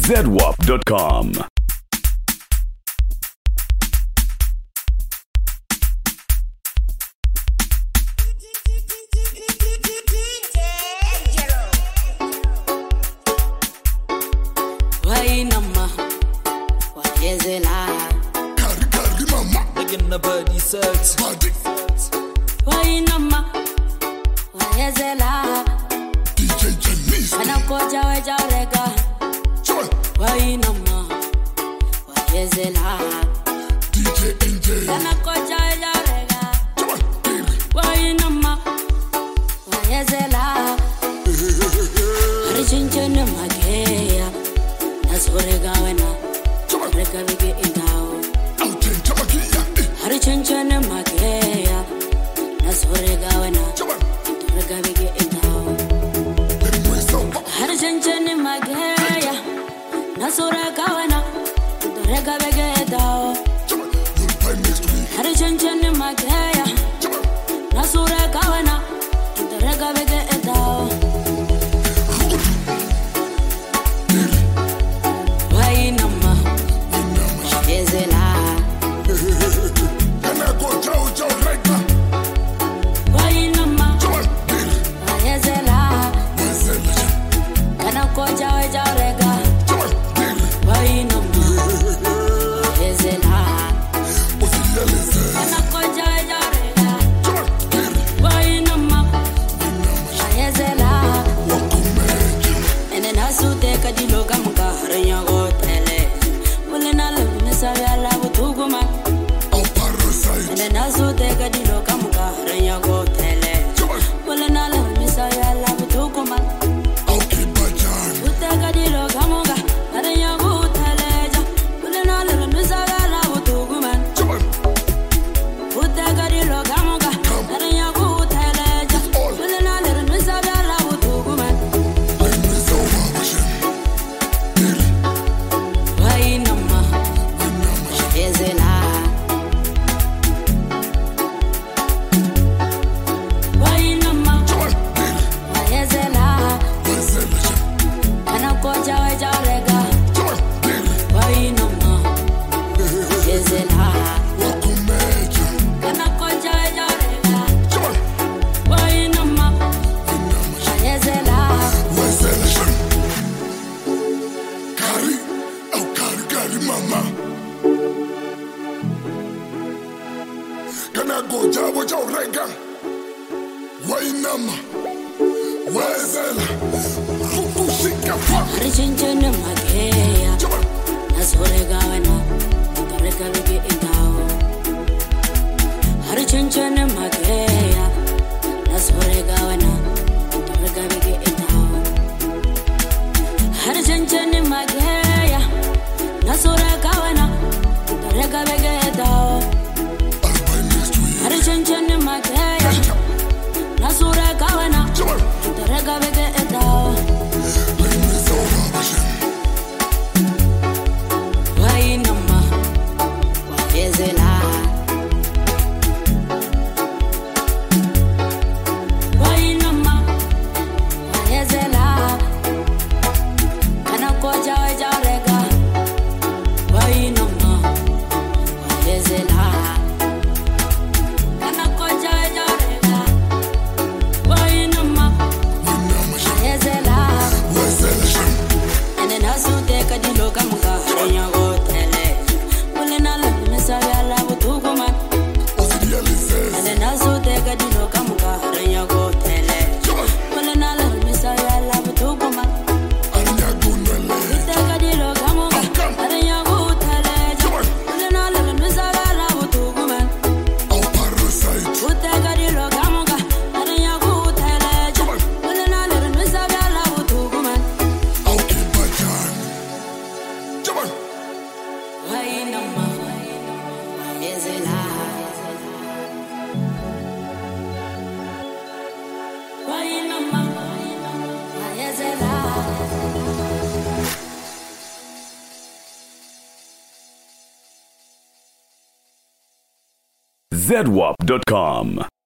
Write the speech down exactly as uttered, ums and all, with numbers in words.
zedwap dot com. Why nama? Why is it like? Carry, carry, mama. Making the body sex. Body. Why nama? Why is it like? D J Janice. Kana koja weja rega. Joy. Why nama? Why is it like? D J N J. Kana koja weja rega. Joy. Baby. Why nama? Why is it like? Hari chinchene mageya. Nasorega wena. Joy. Rega bige indao. Out in Jamagia. Hari chinchene mageya. Nasorega wena. Joy. Rega bige indao. Let me raise up. Hari chinchene mageya. Nasorega wena. Rega bige indao. Joy. You'll find next week. Hari chinchene mageya. Joy. Nasorega wena. Rega bige indao. Why nama? Is it like? Can I go Joe Joe right now? Why nama? Joy. Baby. Why is it like? What's that legend? Kana koja weja rega. Joy. Baby. Why nama? Is it like? What's the yellow say? Kana koja weja rega. Joy. Baby. Why nama? Why is it like? Welcome back. And then I saw the kadilo kamuka haranya go tele. Mulina levine sabe ala butuguma. Oh, parasite. And then I saw the kadilo kamuka haranya go tele. Joy. Mulina levine sabe ala butuguma. Okay, Bajan. Ute kadilo kamuka haranya go tele. Mulina levine sabe ala butuguma. Joy. Ute kadilo kamuka haranya go tele. Mulina levine sabe ala butuguma. Let me raise up, Babashin. Baby. Why nama? Is it like? Why nama? Joy. Baby. Why is it like? What's that legend? Kana koja weja rega. Joy. Baby. Why nama? Is it like? Welcome back. Kana koja weja rega. Joy. Why nama? Why is it like? What's that legend? Carry. Oh, carry, carry, mama. Can I go Joe Joe right now? Why nama? Where's that? Fukushika fuck. Hari chinchene mageya. Joy. Nasorega wena. Rega bige indao. Hari chinchene mageya. Nasorega wena. Rega bige indao. Hari chinchene mageya. Nasorega wena. Rega bige indao. I'll buy next week. Hari chinchene mageya. Nasorega wena. Joy. Rega bige indao. Let me raise up, Babashin. Why nama? Why is it like? Why nama? Why is it like? Kana koja weja rega. Why nama? Why is it like? Kana koja weja rega. Why nama? Why is it like? Where's that legend? And then I saw the kadilo kamuka haranya go tele. Mulina levine sabe ala butuguma. What's the yellow say? And then I saw the kadilo kamuka haranya go tele. Joy. Mulina levine sabe ala butuguma. Anya gunale. The kadilo kamuka haranya go tele. Mulina levine sabe ala butuguma. Oh, parasite. The kadilo kamuka haranya go tele. Mulina levine sabe ala butuguma. Okay, Bajan. Joy. Why nama? Why is it like? Why nama? Why is it like? zedwap dot com.